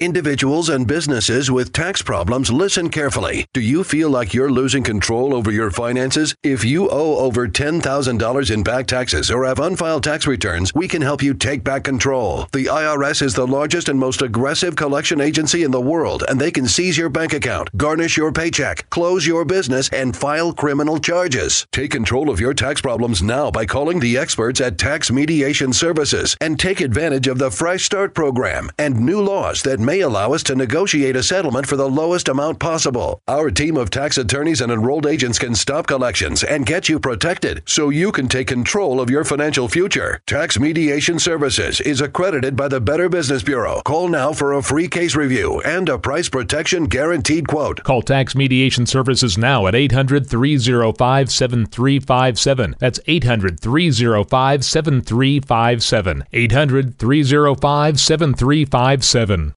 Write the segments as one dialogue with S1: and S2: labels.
S1: Individuals and businesses with tax problems, listen carefully. Do you feel like you're losing control over your finances? If you owe over $10,000 in back taxes or have unfiled tax returns, we can help you take back control. The IRS is the largest and most aggressive collection agency in the world, and they can seize your bank account, garnish your paycheck, close your business, and file criminal charges. Take control of your tax problems now by calling the experts at Tax Mediation Services and take advantage of the Fresh Start program and new laws that may allow us to negotiate a settlement for the lowest amount possible. Our team of tax attorneys and enrolled agents can stop collections and get you protected so you can take control of your financial future. Tax Mediation Services is accredited by the Better Business Bureau. Call now for a free case review and a price protection guaranteed quote.
S2: Call Tax Mediation Services now at 800-305-7357. That's 800-305-7357. 800-305-7357.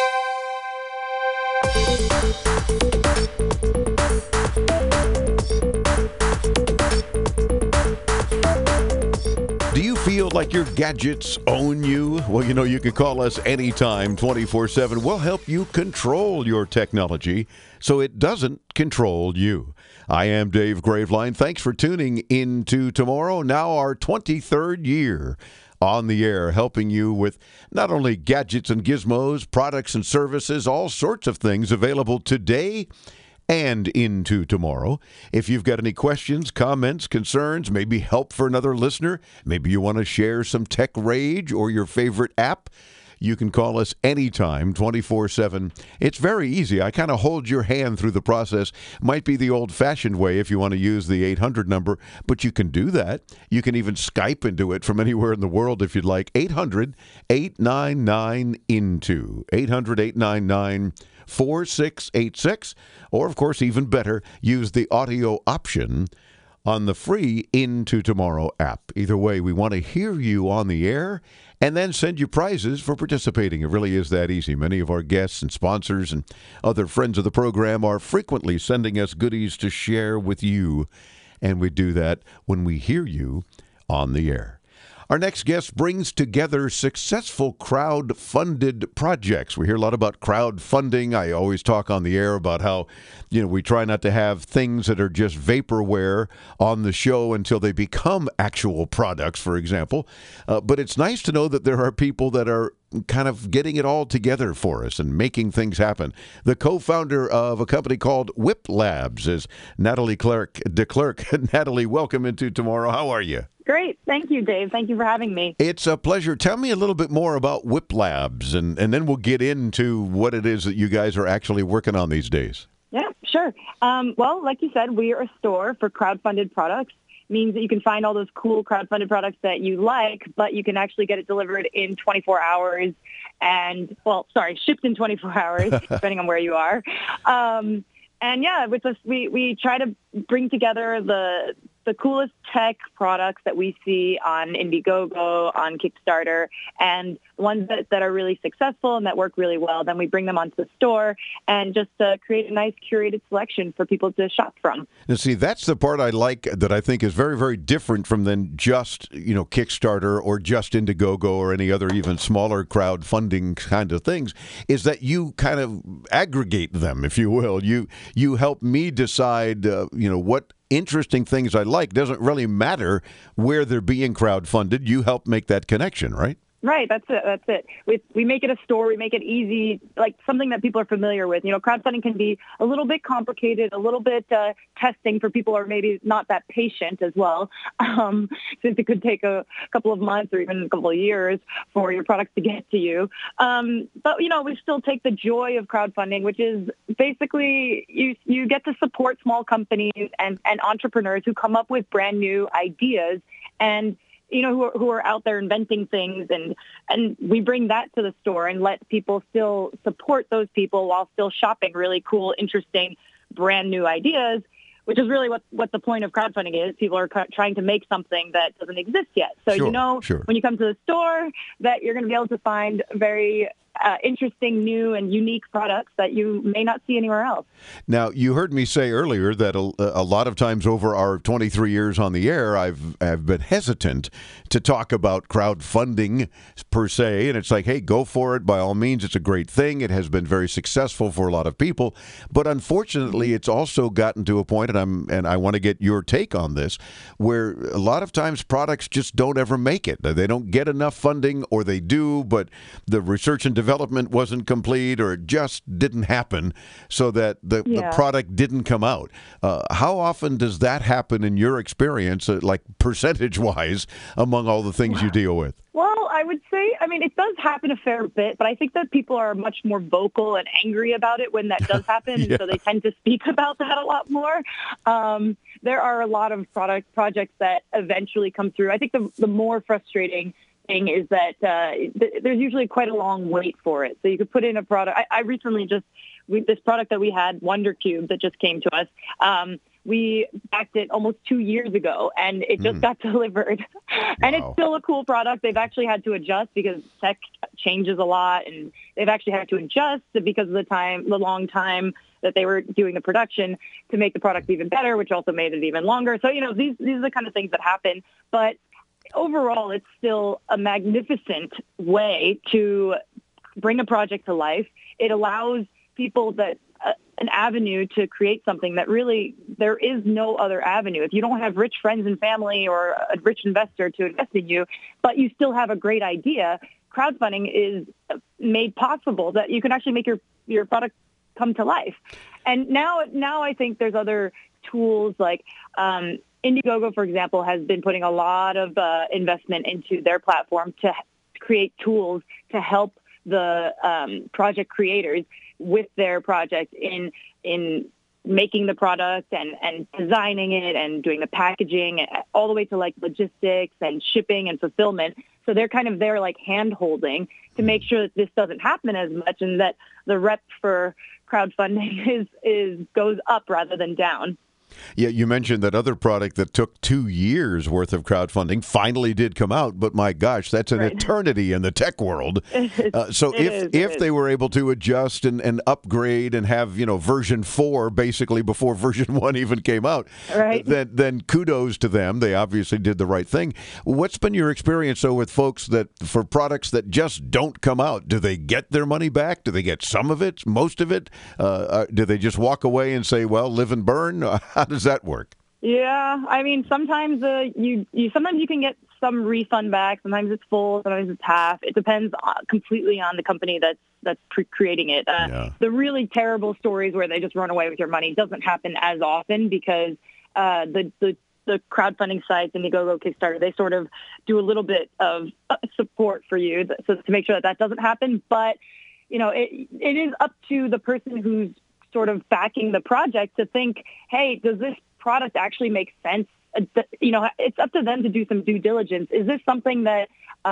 S3: Do you feel like your gadgets own you? Well, you can call us anytime, 24/7. We'll help you control your technology so it doesn't control you. I am Dave Graveline. Thanks for tuning into Tomorrow. Now our 23rd year on the air, helping you with not only gadgets and gizmos, products and services, all sorts of things available today and into tomorrow. If you've got any questions, comments, concerns, maybe help for another listener, maybe you want to share some tech rage or your favorite app, you can call us anytime, 24/7. It's very easy. I kind of hold your hand through the process. Might be the old-fashioned way if you want to use the 800 number, but you can do that. You can even Skype into it from anywhere in the world if you'd like. 800-899-INTO. 800-899-4686. Or, of course, even better, use the audio option on the free Into Tomorrow app. Either way, we want to hear you on the air and then send you prizes for participating. It really is that easy. Many of our guests and sponsors and other friends of the program are frequently sending us goodies to share with you, and we do that when we hear you on the air. Our next guest brings together successful crowd-funded projects. We hear a lot about crowdfunding. I always talk on the air about how, we try not to have things that are just vaporware on the show until they become actual products, for example. But it's nice to know that there are people that are kind of getting it all together for us and making things happen. The co-founder of a company called Whip Labs is Natalie DeClercq. Natalie, welcome into Tomorrow. How are you?
S4: Great. Thank you, Dave. Thank you for having me.
S3: It's a pleasure. Tell me a little bit more about Whip Labs, and then we'll get into what it is that you guys are actually working on these days.
S4: Yeah, sure. Well, like you said, we are a store for crowdfunded products. Means that you can find all those cool crowdfunded products that you like, but you can actually get it delivered in 24 hours shipped in 24 hours, depending on where you are. And yeah, with us, we try to bring together the coolest tech products that we see on Indiegogo, on Kickstarter, and ones that are really successful and that work really well. Then we bring them onto the store and just create a nice curated selection for people to shop from.
S3: Now, see, that's the part I like that I think is very, very different from than just, Kickstarter or just Indiegogo or any other even smaller crowdfunding kind of things, is that you kind of aggregate them, if you will. You help me decide, what interesting things I like. Doesn't really matter where they're being crowdfunded. You help make that connection, right?
S4: Right, that's it. We make it a store. We make it easy, like something that people are familiar with. Crowdfunding can be a little bit complicated, a little bit testing for people who are maybe not that patient as well, since it could take a couple of months or even a couple of years for your products to get to you. But we still take the joy of crowdfunding, which is basically you get to support small companies and entrepreneurs who come up with brand new ideas and who are out there inventing things, and we bring that to the store and let people still support those people while still shopping really cool, interesting, brand new ideas, which is really what the point of crowdfunding is. People are trying to make something that doesn't exist yet. So
S3: sure.
S4: when you come to the store that you're going to be able to find very interesting, new, and unique products that you may not see anywhere else.
S3: Now, you heard me say earlier that a lot of times over our 23 years on the air, I've been hesitant to talk about crowdfunding per se, and it's like, hey, go for it. By all means, it's a great thing. It has been very successful for a lot of people, but unfortunately, it's also gotten to a point, and I want to get your take on this, where a lot of times products just don't ever make it. They don't get enough funding, or they do, but the research and development wasn't complete, or it just didn't happen, so that the product didn't come out. How often does that happen in your experience, like percentage-wise, among all the things you deal with?
S4: Well, I would say, it does happen a fair bit, but I think that people are much more vocal and angry about it when that does happen, and so they tend to speak about that a lot more. There are a lot of projects that eventually come through. I think the more frustrating thing is that there's usually quite a long wait for it. So you could put in a product. I recently this product that we had, Wonder Cube, that just came to us, we backed it almost 2 years ago, and it just got delivered. And it's still a cool product. They've actually had to adjust because tech changes a lot, and they've actually had to adjust because of the long time that they were doing the production to make the product even better, which also made it even longer. So, these are the kind of things that happen. But overall, it's still a magnificent way to bring a project to life. It allows people an avenue to create something that really there is no other avenue. If you don't have rich friends and family or a rich investor to invest in you, but you still have a great idea, crowdfunding is made possible that you can actually make your product come to life. And now I think there's other tools like Indiegogo, for example, has been putting a lot of investment into their platform to create tools to help the project creators with their project in making the product and designing it and doing the packaging all the way to like logistics and shipping and fulfillment. So they're kind of there like hand holding to make sure that this doesn't happen as much and that the rep for crowdfunding goes up rather than down.
S3: Yeah, you mentioned that other product that took 2 years worth of crowdfunding finally did come out, but my gosh, that's an eternity in the tech world. So if they were able to adjust and upgrade and have, version 4 basically before version 1 even came out, then kudos to them. They obviously did the right thing. What's been your experience, though, with folks that for products that just don't come out? Do they get their money back? Do they get some of it, most of it? Do they just walk away and say, well, live and burn? How does that work?
S4: Yeah, sometimes sometimes you can get some refund back. Sometimes it's full. Sometimes it's half. It depends completely on the company that's creating it. The really terrible stories where they just run away with your money doesn't happen as often because the crowdfunding sites, Indiegogo, Kickstarter, they sort of do a little bit of support for you so to make sure that doesn't happen. But it is up to the person who's sort of backing the project to think, hey, does this product actually make sense? It's up to them to do some due diligence. Is this something that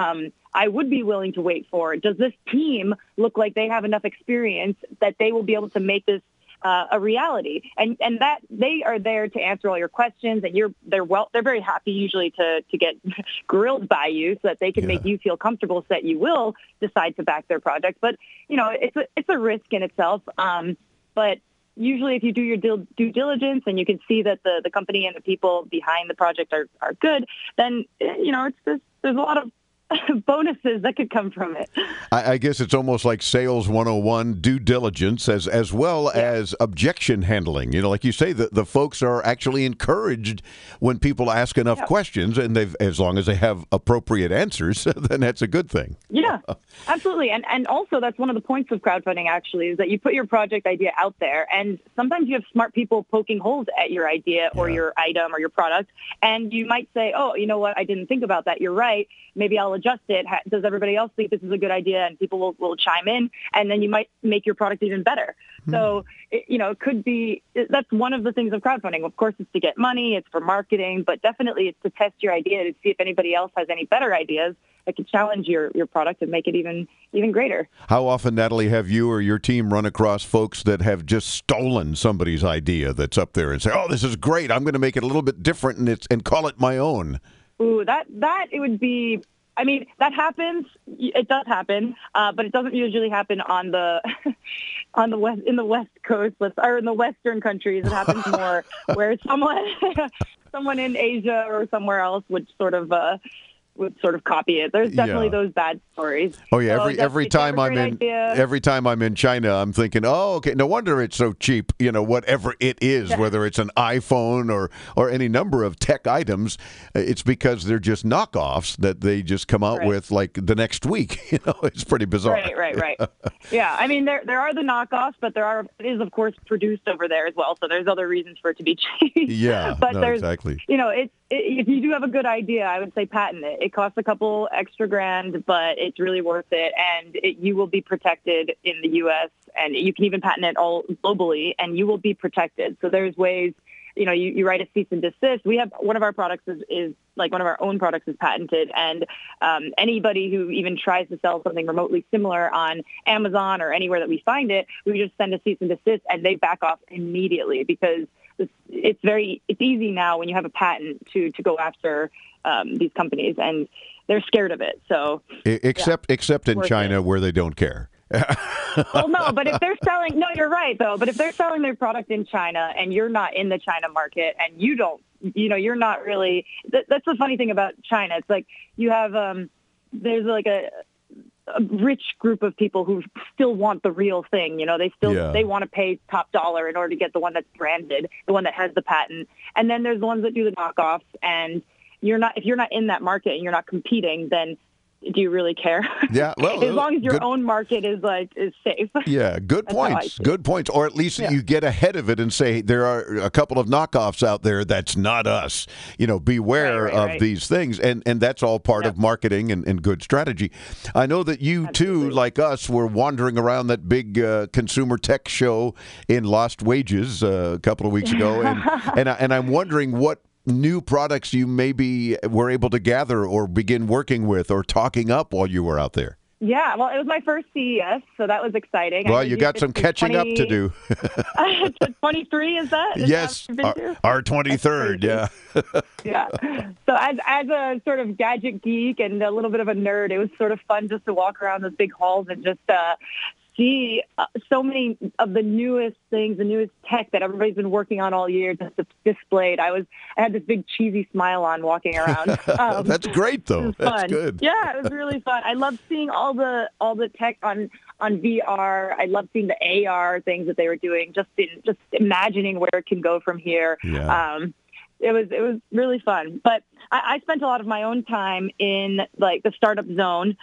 S4: I would be willing to wait for? Does this team look like they have enough experience that they will be able to make this a reality? And that they are there to answer all your questions, and they're very happy usually to get grilled by you so that they can make you feel comfortable so that you will decide to back their project. But it's a risk in itself. But usually if you do your due diligence and you can see that the company and the people behind the project are good, then, there's a lot of bonuses that could come from it.
S3: I guess it's almost like sales 101, due diligence, as well as objection handling. Like you say, the folks are actually encouraged when people ask enough questions, and as long as they have appropriate answers, then that's a good thing.
S4: Yeah, absolutely. And also that's one of the points of crowdfunding, actually, is that you put your project idea out there, and sometimes you have smart people poking holes at your idea or your item or your product, and you might say, oh, you know what, I didn't think about that. You're right. Maybe I'll adjust it. Does everybody else think this is a good idea? And people will chime in, and then you might make your product even better. So, it could be, that's one of the things of crowdfunding. Of course, it's to get money, it's for marketing, but definitely it's to test your idea to see if anybody else has any better ideas that can challenge your product and make it even greater.
S3: How often, Natalie, have you or your team run across folks that have just stolen somebody's idea that's up there and say, oh, this is great, I'm going to make it a little bit different and call it my own?
S4: Ooh, that it would be I mean, that happens. It does happen, but it doesn't usually happen on the in the West Coast or in the Western countries. It happens more where someone in Asia or somewhere else would sort of copy it. There's definitely those bad stories.
S3: Oh yeah,
S4: So
S3: every time I'm in China, I'm thinking, oh, okay, no wonder it's so cheap. Whatever it is, whether it's an iPhone or any number of tech items, it's because they're just knockoffs that they just come out with like the next week. It's pretty bizarre.
S4: Right. Yeah, I mean there are the knockoffs, but it is of course produced over there as well. So there's other reasons for it to be cheap.
S3: Yeah,
S4: but there's
S3: exactly.
S4: If you do have a good idea, I would say patent it. It costs a couple extra grand, but it's really worth it, and you will be protected in the U.S., and you can even patent it all globally, and you will be protected. So there's ways, you write a cease and desist. We have one of our products is one of our own products is patented, and anybody who even tries to sell something remotely similar on Amazon or anywhere that we find it, we just send a cease and desist, and they back off immediately because it's easy now when you have a patent to go after these companies, and they're scared of it. So
S3: except in China where they don't care.
S4: Well, no, but if they're selling, you're right though. But if they're selling their product in China and you're not in the China market and you don't, you're not really. That's the funny thing about China. It's like you have there's like a rich group of people who still want the real thing. They want to pay top dollar in order to get the one that's branded, the one that has the patent. And then there's the ones that do the knockoffs. And if you're not in that market and you're not competing, then do you really care?
S3: Yeah, well,
S4: as long as your own market is safe.
S3: Yeah, good points. Good points. Or at least you get ahead of it and say there are a couple of knockoffs out there that's not us. Beware of these things, and that's all part of marketing and good strategy. I know that you too, like us, were wandering around that big consumer tech show in Lost Wages a couple of weeks ago, and I'm wondering what new products you maybe were able to gather or begin working with or talking up while you were out there.
S4: Yeah, well, it was my first CES, so that was exciting.
S3: Well, you got some catching up to do.
S4: 23, is that?
S3: Yes, our 23rd, yeah.
S4: Yeah. So as a sort of gadget geek and a little bit of a nerd, it was sort of fun just to walk around those big halls and just see so many of the newest things, the newest tech that everybody's been working on all year just displayed. I had this big cheesy smile on walking around.
S3: That's great, though. That's good.
S4: Yeah, it was really fun. I loved seeing all the tech on VR. I loved seeing the AR things that they were doing. Just imagining where it can go from here.
S3: Yeah.
S4: It was really fun. But I spent a lot of my own time in the startup zone,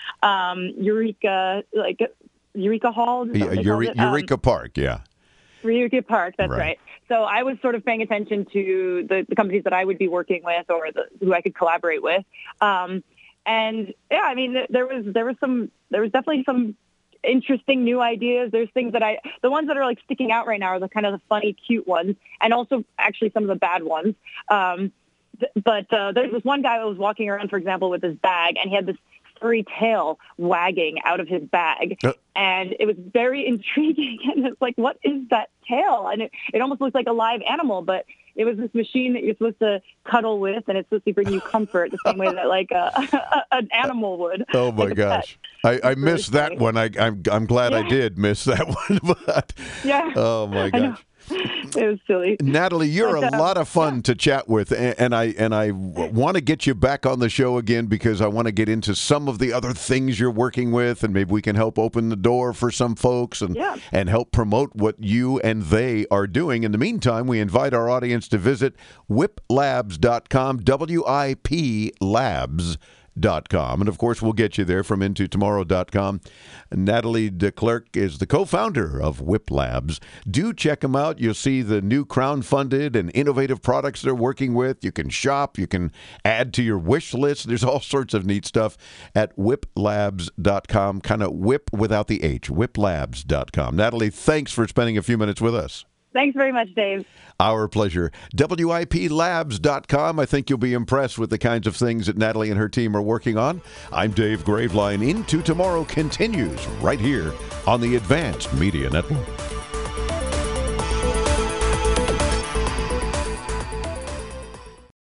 S4: Eureka Hall?
S3: Eureka Park, yeah.
S4: Eureka Park, that's right. So I was sort of paying attention to the companies that I would be working with or who I could collaborate with. And yeah, I mean, there was definitely some interesting new ideas. There's things that the ones that are sticking out right now are the kind of the funny, cute ones, and also actually some of the bad ones. But there's this one guy who was walking around, for example, with his bag, and he had this furry tail wagging out of his bag. And it was very intriguing. And it's like, what is that tail? And it almost looks like a live animal, but it was this machine that you're supposed to cuddle with, and it's supposed to bring you comfort the same way that an animal would.
S3: Oh my gosh, I missed that one. I'm glad I did miss that one. But oh my gosh.
S4: It was silly.
S3: Natalie, you're a lot of fun to chat with, and I want to get you back on the show again because I want to get into some of the other things you're working with, and maybe we can help open the door for some folks and help promote what you and they are doing. In the meantime, we invite our audience to visit whiplabs.com, WIP Labs.com. And of course, we'll get you there from intotomorrow.com. Natalie DeClercq is the co-founder of WIP Labs. Do check them out. You'll see the new crowdfunded and innovative products they're working with. You can shop. You can add to your wish list. There's all sorts of neat stuff at whiplabs.com. Kind of whip without the H. whiplabs.com. Natalie, thanks for spending a few minutes with us.
S4: Thanks very much, Dave.
S3: Our pleasure. WIPLabs.com. I think you'll be impressed with the kinds of things that Natalie and her team are working on. I'm Dave Graveline. Into Tomorrow continues right here on the Advanced Media Network.